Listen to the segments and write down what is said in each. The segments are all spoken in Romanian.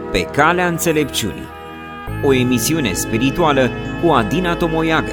Pe calea înțelepciunii, o emisiune spirituală cu Adina Tomoiagă.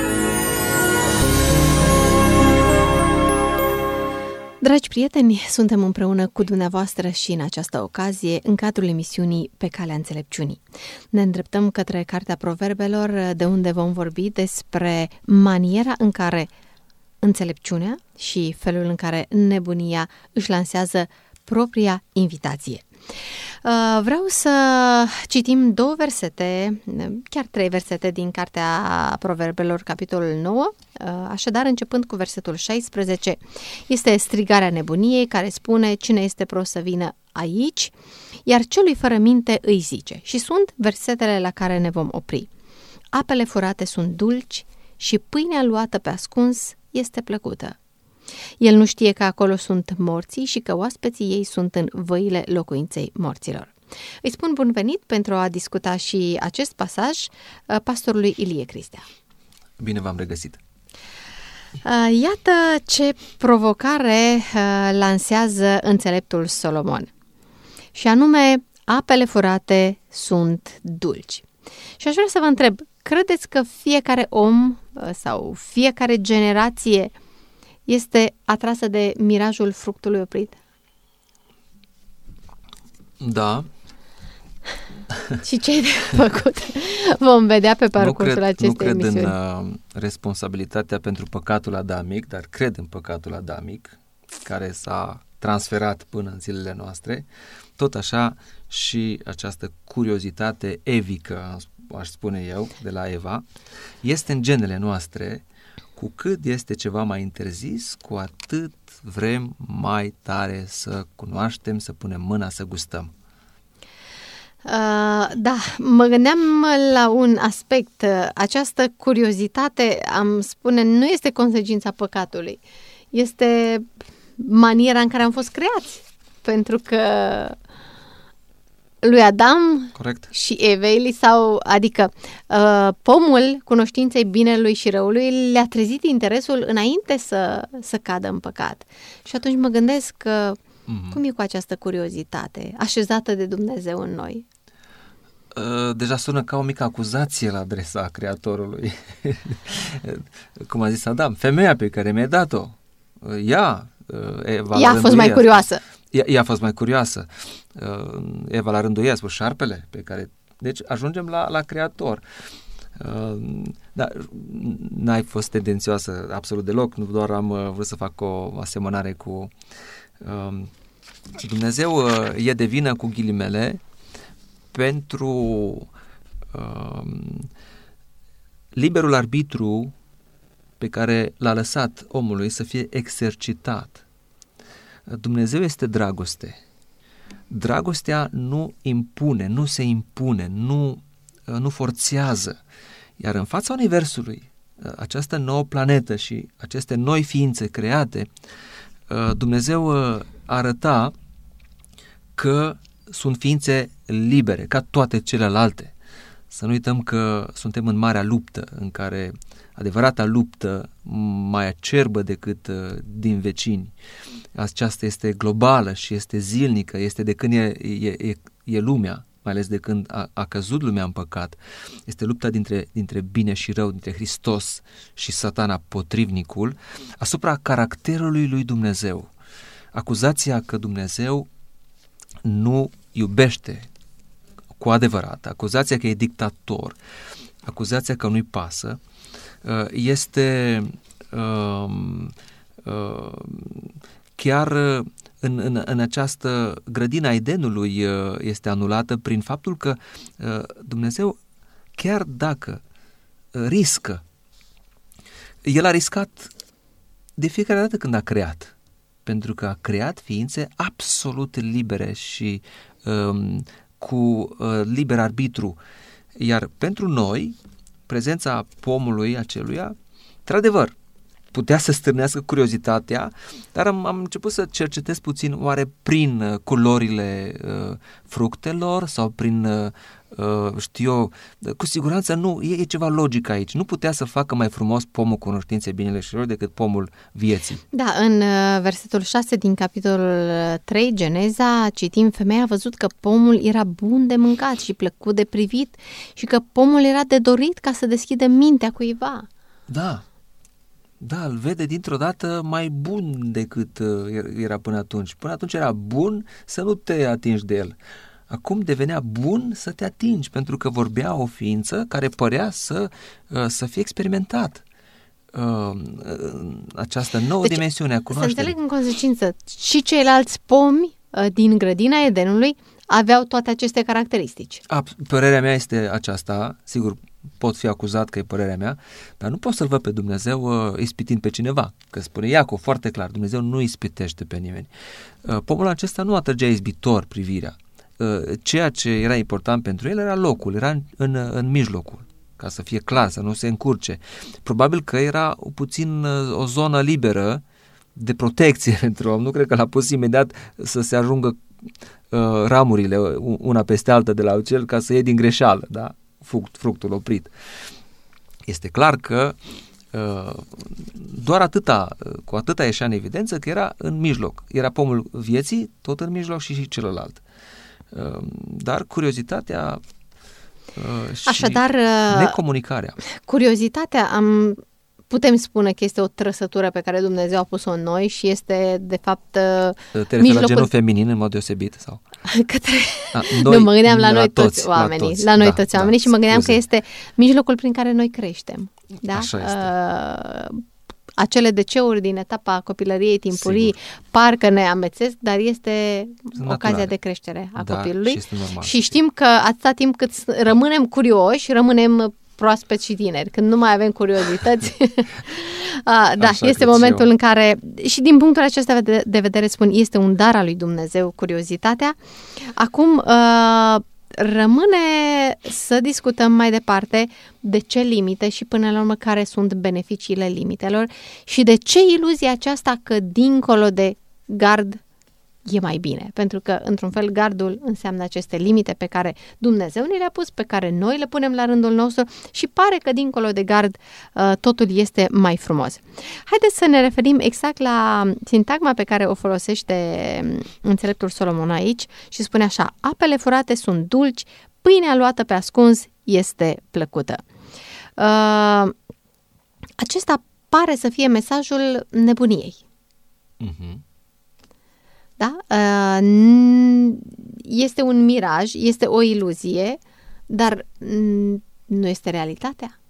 Dragi prieteni, suntem împreună cu dumneavoastră și în această ocazie în cadrul emisiunii Pe calea înțelepciunii. Ne îndreptăm către Cartea Proverbelor, de unde vom vorbi despre maniera în care înțelepciunea și felul în care nebunia își lansează propria invitație. Vreau să citim 2 versete, chiar 3 versete din Cartea Proverbelor, capitolul 9. Așadar, începând cu versetul 16, este strigarea nebuniei care spune: cine este prost să vină aici, iar celui fără minte îi zice. Și sunt versetele la care ne vom opri. Apele furate sunt dulci și pâinea luată pe ascuns este plăcută. El nu știe că acolo sunt morții și că oaspeții ei sunt în văile locuinței morților. Îi spun bun venit pentru a discuta și acest pasaj pastorului Ilie Cristea. Bine v-am regăsit! Iată ce provocare lansează înțeleptul Solomon. Și anume, apele furate sunt dulci. Și aș vrea să vă întreb, credeți că fiecare om sau fiecare generație este atrasă de mirajul fructului oprit? Da. Și ce ai de făcut? Vom vedea pe parcursul acestei emisiuni. Nu cred în responsabilitatea pentru păcatul adamic, dar cred în păcatul adamic, care s-a transferat până în zilele noastre. Tot așa și această curiozitate evică, aș spune eu, de la Eva, este în genele noastre. Cu cât este ceva mai interzis, cu atât vrem mai tare să cunoaștem, să punem mâna, să gustăm. Da, mă gândeam la un aspect. Această curiozitate, am spune, nu este consecința păcatului. Este maniera în care am fost creați. Pentru că lui Adam și Evei adică pomul cunoștinței binelui și răului le-a trezit interesul înainte să cadă în păcat. Și atunci mă gândesc că cum e cu această curiozitate așezată de Dumnezeu în noi? Deja sună ca o mică acuzație la adresa Creatorului. Cum a zis Adam, femeia pe care mi-ai dat-o, ea a fost mai curioasă. Ea a fost mai curioasă. Eva la rândul ei a spus șarpele pe care... Deci ajungem la Creator. Dar n-ai fost tendențioasă absolut deloc, nu doar am vrut să fac o asemănare cu Dumnezeu e de vină cu ghilimele pentru liberul arbitru pe care l-a lăsat omului să fie exercitat. Dumnezeu este dragoste. Dragostea nu impune, nu se impune, nu forțează. Iar în fața universului, această nouă planetă și aceste noi ființe create, Dumnezeu arăta că sunt ființe libere, ca toate celelalte. Să nu uităm că suntem în marea luptă, în care adevărata luptă, mai acerbă decât din vecini, aceasta este globală și este zilnică, este de când e lumea, mai ales de când a căzut lumea în păcat. Este lupta dintre bine și rău, dintre Hristos și Satana, potrivnicul, asupra caracterului lui Dumnezeu. Acuzația că Dumnezeu nu iubește cu adevărat, acuzația că e dictator, acuzația că nu-i pasă, este chiar în această grădină a Edenului este anulată prin faptul că Dumnezeu, chiar dacă riscă, El a riscat de fiecare dată când a creat, pentru că a creat ființe absolut libere și cu liber arbitru. Iar pentru noi, prezența pomului aceluia, într-adevăr, putea să stârnească curiozitatea, dar am început să cercetez puțin oare prin culorile fructelor sau prin știu eu, cu siguranță nu, e ceva logic aici. Nu putea să facă mai frumos pomul cunoștinței binele și răului decât pomul vieții. Da, în versetul 6 din capitolul 3, Geneza, citim: femeia a văzut că pomul era bun de mâncat și plăcut de privit și că pomul era de dorit ca să deschidă mintea cuiva. Da, îl vede dintr-o dată mai bun decât era până atunci. Până atunci era bun să nu te atingi de el. Acum devenea bun să te atingi, pentru că vorbea o ființă care părea să fie experimentat. Această nouă dimensiune a cunoașterii. Să înțeleg în consecință, și ceilalți pomi din grădina Edenului aveau toate aceste caracteristici. Părerea mea este aceasta, sigur pot fi acuzat că e părerea mea, dar nu pot să-L văd pe Dumnezeu ispitind pe cineva, că spune Iacov foarte clar, Dumnezeu nu ispitește pe nimeni. Pomul acesta nu atrăgea izbitor privirea. Ceea ce era important pentru el era locul, era în mijlocul, ca să fie clar, să nu se încurce. Probabil că era puțin o zonă liberă de protecție pentru om, nu cred că l-a pus imediat să se ajungă ramurile una peste alta de la oțel ca să iei din greșeală, da? Fructul oprit. Este clar că doar cu atâta ieșea în evidență că era în mijloc. Era pomul vieții, tot în mijloc și celălalt. Dar curiozitatea și așadar, necomunicarea. Curiozitatea putem spune că este o trăsătură pe care Dumnezeu a pus-o în noi și este, de fapt, te referi la genul feminin în mod deosebit? Sau? Nu, mă gândeam la noi toți oamenii. La noi toți oamenii și mă gândeam că este mijlocul prin care noi creștem. Da? Așa este. Acele deceuri din etapa copilăriei timpurii parcă ne amețesc, dar este ocazia de creștere a copilului. Și știm că atâta timp cât rămânem curioși, rămânem proaspeți și tineri. Când nu mai avem curiozități, este momentul în care, și din punctul acesta de vedere spun, este un dar al lui Dumnezeu, curiozitatea. Acum rămâne să discutăm mai departe de ce limite și până la urmă care sunt beneficiile limitelor și de ce iluzia aceasta că dincolo de gard e mai bine. Pentru că, într-un fel, gardul înseamnă aceste limite pe care Dumnezeu ne le-a pus, pe care noi le punem la rândul nostru și pare că dincolo de gard totul este mai frumos. Haideți să ne referim exact la sintagma pe care o folosește înțeleptul Solomon aici și spune așa: apele furate sunt dulci, pâinea luată pe ascuns este plăcută. Acesta pare să fie mesajul nebuniei. Da? Este un miraj, este o iluzie, dar nu este realitatea.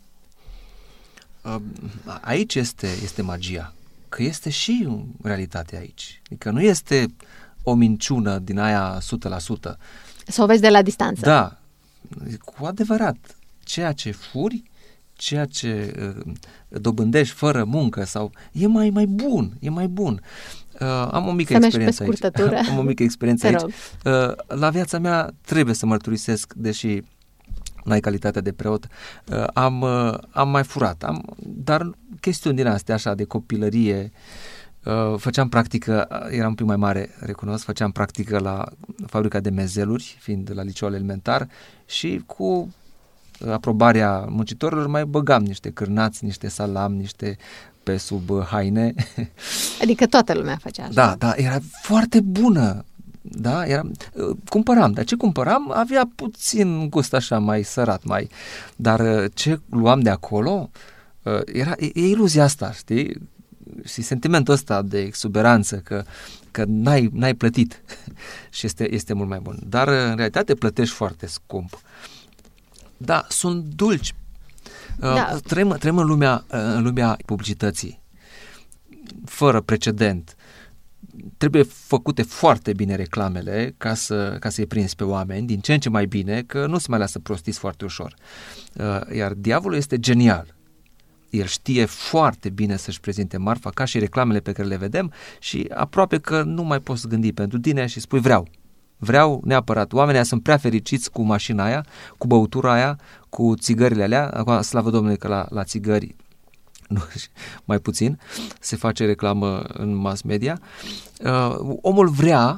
Aici este magia, că este și realitatea aici. Adică nu este o minciună din aia 100%. Să o vezi de la distanță. Da, cu adevărat, ceea ce furi, ceea ce dobândești fără muncă sau e mai bun. Am o mică experiență aici. Am o mică experiență aici. La viața mea trebuie să mărturisesc, deși n-ai calitatea de preot, am mai furat, dar chestiuni din astea așa de copilărie. Făceam practică, eram un pic mai mare, recunosc, făceam practică la fabrica de mezeluri, fiind la liceul elementar, și cu aprobarea muncitorilor mai băgam niște cârnați, niște salam, niște pe sub haine. Adică toată lumea făcea așa. Da, era foarte bună. Da, cumpăram, dar ce cumpăram avea puțin gust așa mai sărat, dar ce luam de acolo e iluzia asta, știi? Și sentimentul ăsta de exuberanță că n-ai plătit și este mult mai bun. Dar în realitate plătești foarte scump. Da, sunt dulci. Da. Trăim în lumea publicității fără precedent. Trebuie făcute foarte bine reclamele ca să-i prinzi pe oameni, din ce în ce mai bine, că nu se mai lasă prostiți foarte ușor. Iar diavolul este genial. El știe foarte bine să-și prezinte marfa, ca și reclamele pe care le vedem, și aproape că nu mai poți gândi pentru tine și spui vreau neapărat. Oamenii sunt prea fericiți cu mașina aia, cu băutura aia, cu țigările alea. Acum, slavă Domnului că la țigări nu, mai puțin se face reclamă în mass media. Omul vrea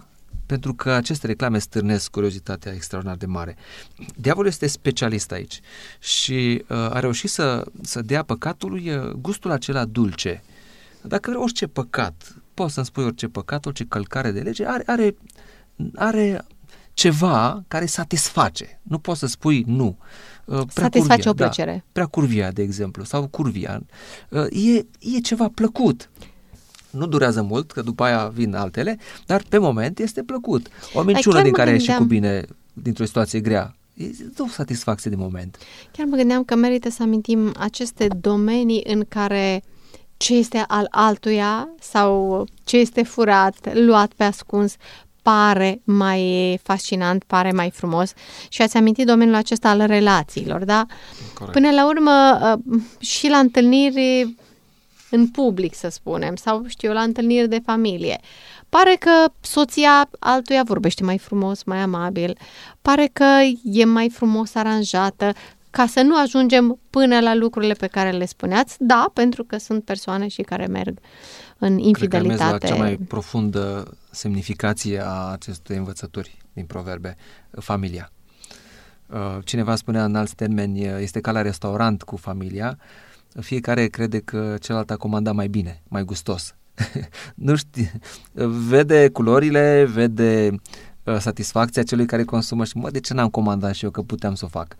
pentru că aceste reclame stârnesc curiozitatea extraordinar de mare. Diavolul este specialist aici și a reușit să dea păcatului gustul acela dulce. Dacă vrei orice păcat, poți să-mi spui orice păcat, orice călcare de lege, are ceva care satisface. Nu poți să spui nu. Satisface o plăcere. Da, preacurvia, de exemplu, sau curvia. E ceva plăcut. Nu durează mult, că după aia vin altele, dar pe moment este plăcut. O minciună din care ieși cu bine dintr-o situație grea, dă o satisfacție de moment. Chiar mă gândeam că merită să amintim aceste domenii în care ce este al altuia sau ce este furat, luat pe ascuns, pare mai fascinant, pare mai frumos. Și ați amintit domeniul acesta al relațiilor, da? Corect. Până la urmă, și la întâlniri în public, să spunem, sau la întâlniri de familie. Pare că soția altuia vorbește mai frumos, mai amabil, pare că e mai frumos aranjată, ca să nu ajungem până la lucrurile pe care le spuneați, da, pentru că sunt persoane și care merg în infidelitate. Cred că la cea mai profundă semnificație a acestei învățături din proverbe, familia. Cineva spunea în alți termeni, este ca la restaurant cu familia, fiecare crede că celălalt a comandat mai bine, mai gustos. Nu știu, vede culorile, vede satisfacția celui care consumă și de ce n-am comandat și eu că puteam să o fac?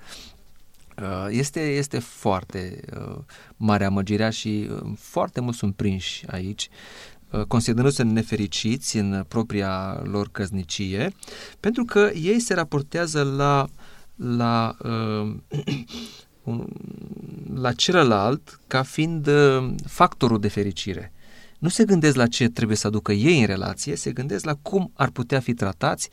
Este foarte mare amăgirea și foarte mulți sunt prinși aici, considerându-se nefericiți în propria lor căsnicie, pentru că ei se raportează la celălalt ca fiind factorul de fericire. Nu se gândesc la ce trebuie să aducă ei în relație, se gândesc la cum ar putea fi tratați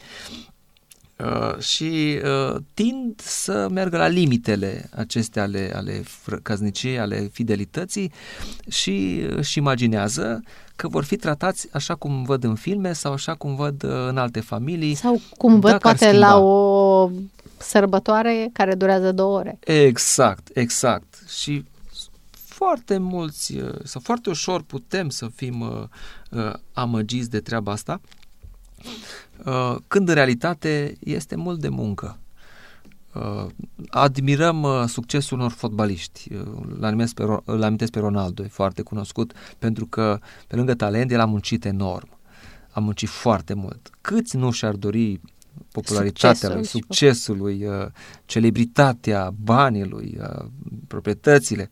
și tind să meargă la limitele acestea ale căsniciei, ale fidelității și își imaginează că vor fi tratați așa cum văd în filme sau așa cum văd în alte familii. Sau cum văd poate la o sărbătoare care durează 2 ore. Exact. Și foarte mulți, sau foarte ușor putem să fim amăgiți de treaba asta, când în realitate este mult de muncă. Admirăm succesul unor fotbaliști. Îl amintesc pe Ronaldo, e foarte cunoscut, pentru că pe lângă talent el a muncit enorm. A muncit foarte mult. Câți nu și-ar dori popularitatea lui, succesul lui, celebritatea, banii lui, proprietățile.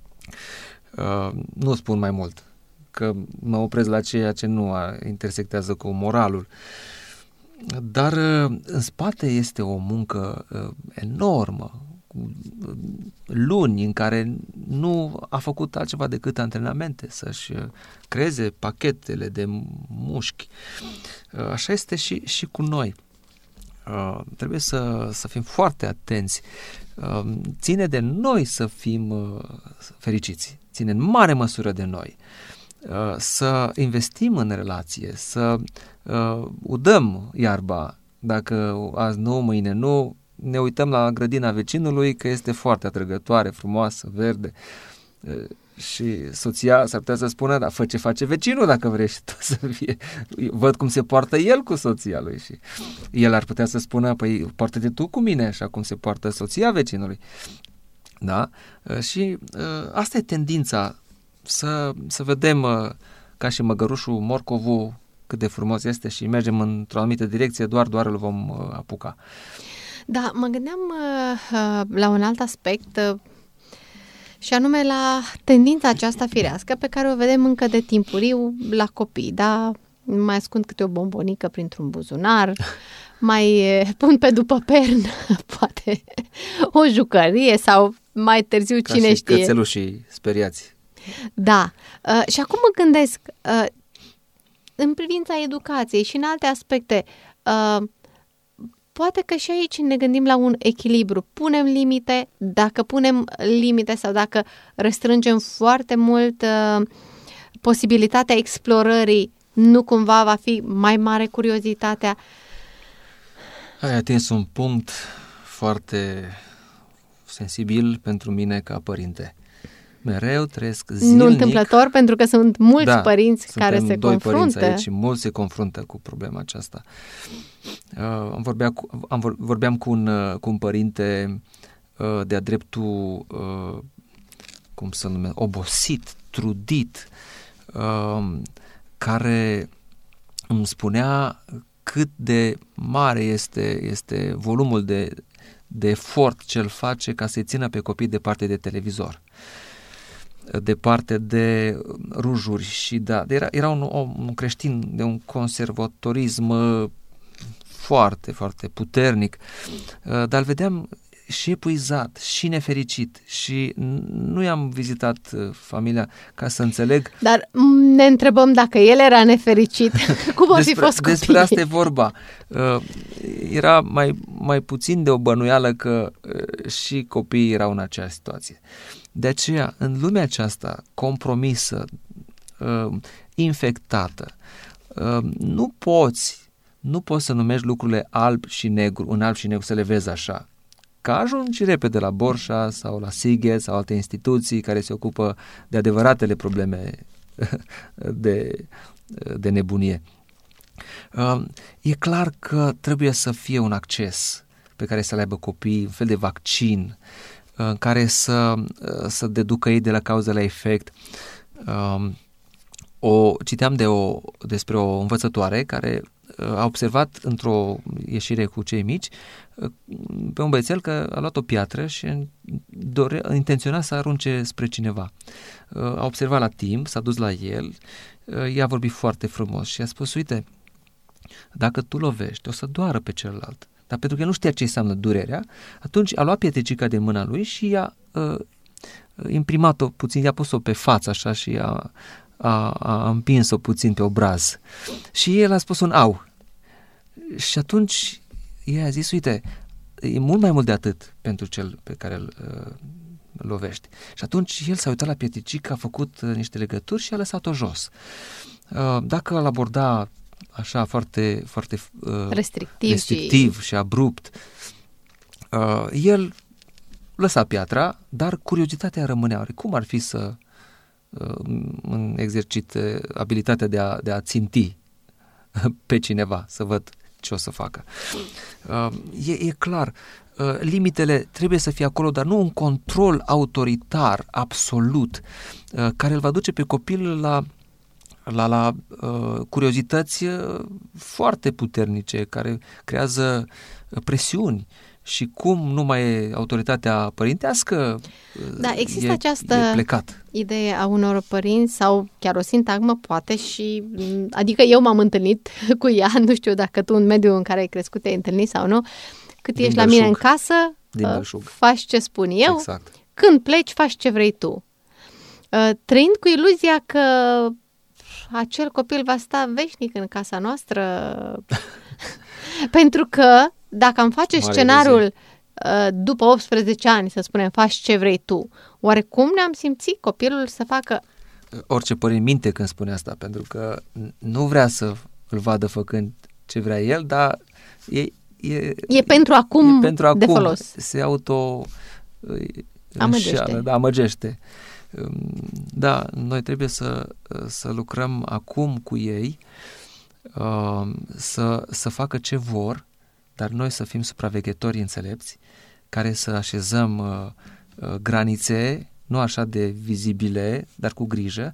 Nu spun mai mult, că mă opresc la ceea ce nu intersectează cu moralul. Dar în spate este o muncă enormă, cu luni în care nu a făcut altceva decât antrenamente, să-și creeze pachetele de mușchi. Așa este și cu noi. Trebuie să fim foarte atenți. Ține de noi să fim fericiți, ține în mare măsură de noi. Să investim în relație, să udăm iarba. Dacă azi nu, mâine nu, ne uităm la grădina vecinului că este foarte atrăgătoare, frumoasă, verde, și soția s-ar putea să spună, da, fă ce face vecinul dacă vrei și tu să fie. Văd cum se poartă el cu soția lui și el ar putea să spună, păi poartă-te tu cu mine așa cum se poartă soția vecinului. Da? Și asta e tendința, să vedem ca și măgărușul morcovul cât de frumos este și mergem într-o anumită direcție, doar îl vom apuca. Da, mă gândeam la un alt aspect și anume la tendința aceasta firească pe care o vedem încă de timpuriu la copii, da? Mai ascund câte o bombonică printr-un buzunar, mai pun pe după pernă, poate o jucărie sau mai târziu ca cine și știe. cățelușii speriați. Da. Și acum mă gândesc, în privința educației și în alte aspecte, poate că și aici ne gândim la un echilibru. Punem limite, dacă punem limite sau dacă restrângem foarte mult posibilitatea explorării, nu cumva va fi mai mare curiozitatea? Ai atins un punct foarte sensibil pentru mine ca părinte. mereu, trăiesc zilnic. Nu întâmplător, pentru că sunt mulți părinți care se doi confruntă. Părinți aici și mulți se confruntă cu problema aceasta. Vorbeam cu un părinte de-a dreptul, cum să numesc, obosit, trudit, care îmi spunea cât de mare este volumul de efort ce îl face ca să-i țină pe copii departe de televizor, departe de rujuri și era un creștin de un conservatorism foarte, foarte puternic, dar îl vedeam și epuizat, și nefericit și nu i-am vizitat familia ca să înțeleg. Dar ne întrebăm dacă el era nefericit, cum ar fi fost copiii? Despre asta e vorba. Era mai puțin de o bănuială că și copiii erau în aceeași situație. De aceea, în lumea aceasta compromisă, infectată, nu poți să numești lucrurile alb și negru, în alb și negru să le vezi așa. Că ajungi repede la Borșa sau la Sighet sau alte instituții care se ocupă de adevăratele probleme de nebunie. E clar că trebuie să fie un acces pe care să-l aibă copiii, un fel de vaccin în care să deducă ei de la cauză la efect. Citeam despre o învățătoare care a observat într-o ieșire cu cei mici pe un băiețel că a luat o piatră și intenționa să arunce spre cineva. A observat la timp, s-a dus la el, i-a vorbit foarte frumos și a spus: uite, dacă tu lovești, o să doară pe celălalt. Dar pentru că nu știa ce înseamnă durerea, atunci a luat pietricica din mâna lui și i-a imprimat-o puțin, i-a pus-o pe față așa și a împins-o puțin pe obraz. Și el a spus un au. Și atunci ea a zis: uite, e mult mai mult de atât pentru cel pe care îl lovești. Și atunci el s-a uitat la pietricică, a făcut niște legături și a lăsat-o jos. Dacă îl aborda așa foarte, foarte restrictiv și abrupt, el lăsa piatra, dar curiozitatea rămânea. Cum ar fi să exercite abilitatea de a ținti pe cineva, să văd ce o să facă. E clar, limitele trebuie să fie acolo, dar nu un control autoritar absolut care îl va duce pe copil la curiozități foarte puternice, care creează presiuni. Și cum nu mai e autoritatea părintească, da, există această plecat. Idee a unor părinți sau chiar o sintagmă, poate și, adică eu m-am întâlnit cu ea, nu știu dacă tu în mediul în care ai crescut te-ai întâlnit sau nu, cât ești la mine în casă, faci ce spun eu, exact. Când pleci, faci ce vrei tu. Trăind cu iluzia că acel copil va sta veșnic în casa noastră, pentru că dacă am face scenariul după 18 ani, să spunem, faci ce vrei tu, oarecum ne-am simțit copilul să facă... Orice părinte minte când spune asta, pentru că nu vrea să îl vadă făcând ce vrea el, dar e pentru acum, de folos. Se amăgește. Da, noi trebuie să lucrăm acum cu ei, să facă ce vor, dar noi să fim supraveghetori înțelepți, care să așezăm granițe, nu așa de vizibile, dar cu grijă.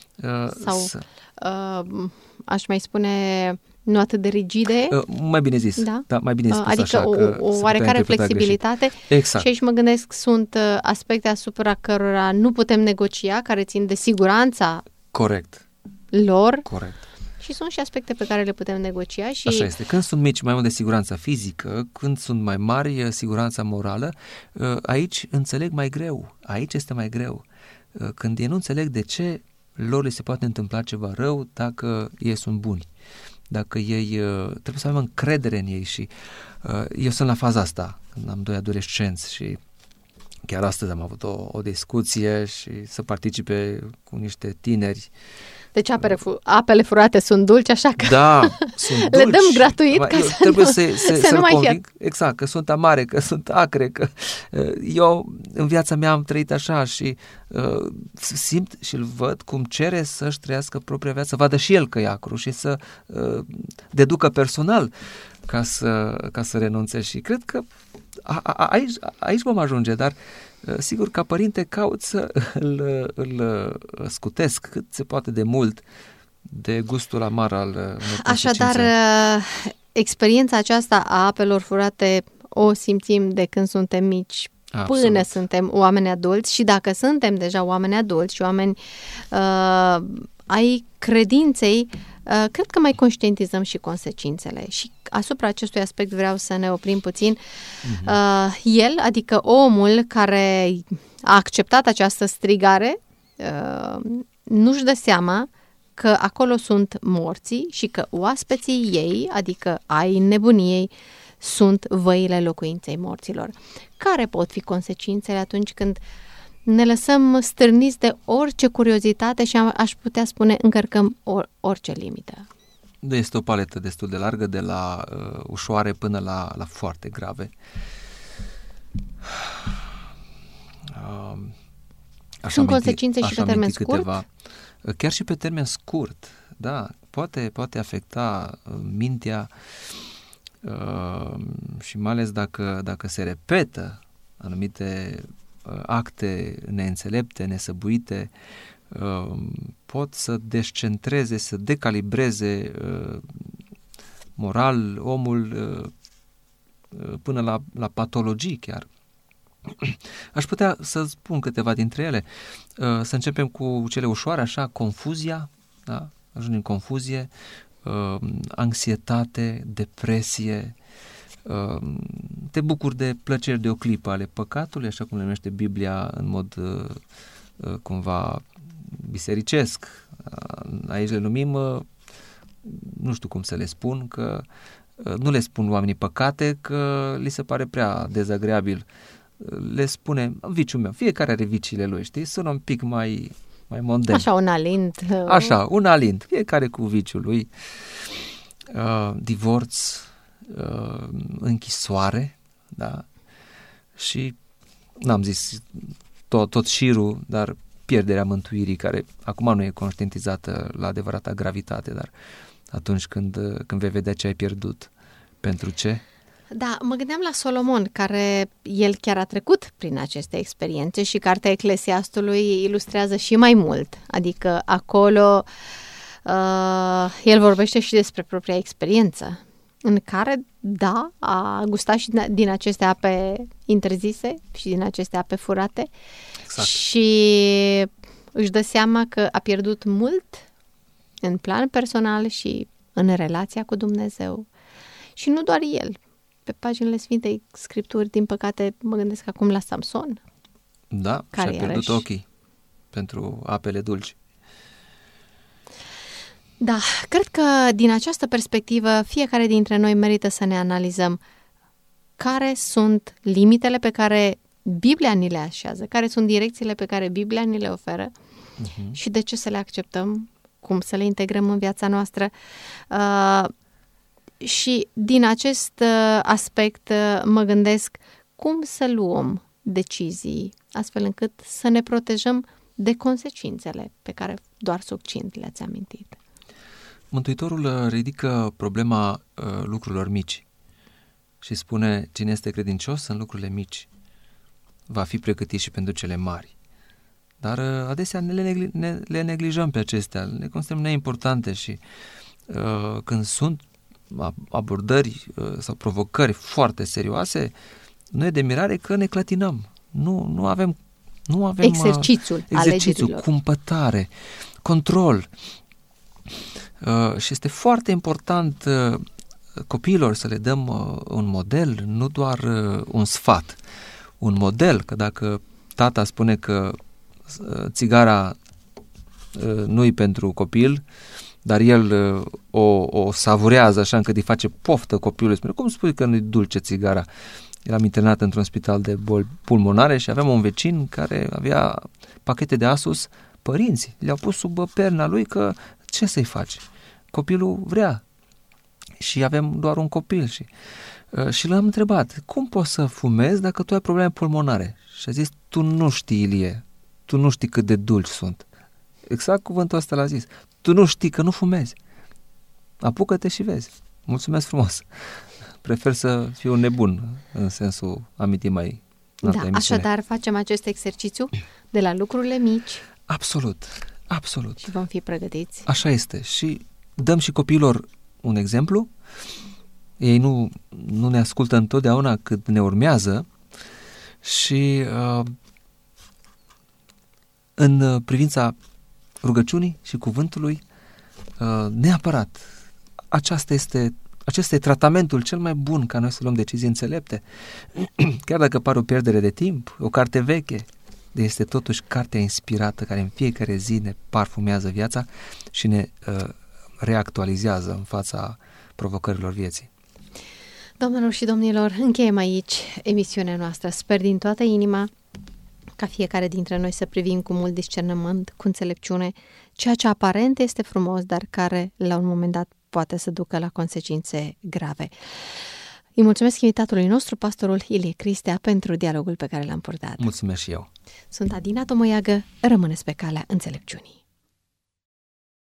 Aș mai spune, nu atât de rigide. Mai bine zis. Da, mai bine spus adică așa. O oarecare flexibilitate. Exact. Și aici mă gândesc, sunt aspecte asupra cărora nu putem negocia, care țin de siguranța lor. Corect. Și sunt și aspecte pe care le putem negocia. Și... Așa este. Când sunt mici, mai mult de siguranța fizică, când sunt mai mari, siguranța morală, aici înțeleg mai greu. Aici este mai greu. Când ei nu înțeleg de ce lor le se poate întâmpla ceva rău dacă ei sunt buni. Dacă ei, trebuie să avem încredere în ei și eu sunt la faza asta, când am 2 adolescenți și chiar astăzi am avut o discuție și să participe cu niște tineri Deci apele furate sunt dulci, așa că da, sunt dulci. le dăm gratuit ca trebuie să nu mai fie. Exact, că sunt amare, că sunt acre, că eu în viața mea am trăit așa și simt și îl văd cum cere să-și trăiască propria viață, să vadă și el că e acru și să deducă personal ca să renunțe și cred că aici vom ajunge, dar sigur, ca părinte caut să îl scutesc cât se poate de mult de gustul amar al neconsecinței. Așadar, experiența aceasta a apelor furate o simțim de când suntem mici până suntem oameni adulți și dacă suntem deja oameni adulți și oameni ai credinței, cred că mai conștientizăm și consecințele și asupra acestui aspect vreau să ne oprim puțin. El, adică omul care a acceptat această strigare, nu-și dă seama că acolo sunt morții și că oaspeții ei, adică ai nebuniei, sunt văile locuinței morților. Care pot fi consecințele atunci când ne lăsăm stârniți de orice curiozitate și aș putea spune încărcăm orice limită? Este o paletă destul de largă, de la ușoare până la foarte grave. Sunt consecințe și pe termen scurt? Chiar și pe termen scurt, da, poate afecta mintea și mai ales dacă se repetă anumite acte neînțelepte, nesăbuite, pot să descentreze, să decalibreze moral omul până la patologii chiar. Aș putea să spun câteva dintre ele. Să începem cu cele ușoare, așa, confuzia, da? Ajungi în confuzie, anxietate, depresie, te bucuri de plăceri de o clipă ale păcatului, așa cum le numește Biblia în mod cumva bisericesc. Aici le numim, nu știu cum să le spun, că nu le spun oamenii păcate, că li se pare prea dezagreabil. Le spune viciul meu, fiecare are viciile lui, știi? Sună un pic mai mondeni. Așa, un alint. Așa, un alint, fiecare cu viciul lui. Divorț, închisoare, da? Și n-am zis tot șirul, dar pierderea mântuirii, care acum nu e conștientizată la adevărata gravitate, dar atunci când vei vedea ce ai pierdut, pentru ce? Da, mă gândeam la Solomon, care el chiar a trecut prin aceste experiențe și cartea Eclesiastului ilustrează și mai mult. Adică acolo el vorbește și despre propria experiență, în care, da, a gustat și din aceste ape interzise și din aceste ape furate. Exact. Și își dă seama că a pierdut mult în plan personal și în relația cu Dumnezeu. Și nu doar el. Pe paginile Sfintei Scripturi, din păcate, mă gândesc acum la Samson. Da, și-a pierdut ochii pentru apele dulci. Da, cred că din această perspectivă fiecare dintre noi merită să ne analizăm care sunt limitele pe care Biblia ni le așează, care sunt direcțiile pe care Biblia ni le oferă și de ce să le acceptăm, cum să le integrăm în viața noastră. Și din acest aspect mă gândesc cum să luăm decizii astfel încât să ne protejăm de consecințele pe care doar succint le-ați amintit. Mântuitorul ridică problema lucrurilor mici și spune: cine este credincios în lucrurile mici va fi pregătit și pentru cele mari. Dar adesea le neglijăm pe acestea, le considerăm neimportante și când sunt abordări sau provocări foarte serioase, nu e de mirare că ne clătinăm. Nu avem exercițiul cumpătare, control. Și este foarte important copiilor să le dăm un model, nu doar un sfat. Un model, că dacă tata spune că țigara nu-i pentru copil, dar el o savurează așa încât îi face poftă copilului. Spune: cum spui că nu-i dulce țigara? Eram internat într-un spital de boli pulmonare și aveam un vecin care avea pachete de Asus părinții le-au pus sub perna lui că ce să-i faci? Copilul vrea și avem doar un copil și l-am întrebat, cum poți să fumezi dacă tu ai probleme pulmonare? Și a zis, tu nu știi, Ilie, tu nu știi cât de dulci sunt. Exact cuvântul ăsta l-a zis. Tu nu știi că nu fumezi. Apucă-te și vezi. Mulțumesc frumos. Prefer să fiu nebun în sensul amintit mai în altă emisiune. Așadar facem acest exercițiu de la lucrurile mici. Absolut, absolut. Și vom fi pregătiți. Așa este. Și dăm și copiilor un exemplu. Ei nu ne ascultă întotdeauna cât ne urmează și în privința rugăciunii și cuvântului, neapărat, acesta este tratamentul cel mai bun ca noi să luăm decizii înțelepte. Chiar dacă pare o pierdere de timp, o carte veche, este totuși cartea inspirată care în fiecare zi ne parfumează viața și ne reactualizează în fața provocărilor vieții. Doamnelor și domnilor, încheiem aici emisiunea noastră. Sper din toată inima ca fiecare dintre noi să privim cu mult discernământ, cu înțelepciune, ceea ce aparent este frumos, dar care la un moment dat poate să ducă la consecințe grave. Îi mulțumesc invitatului nostru, pastorul Ilie Cristea, pentru dialogul pe care l-am purtat. Mulțumesc și eu. Sunt Adina Tomoiagă, rămâneți pe calea înțelepciunii.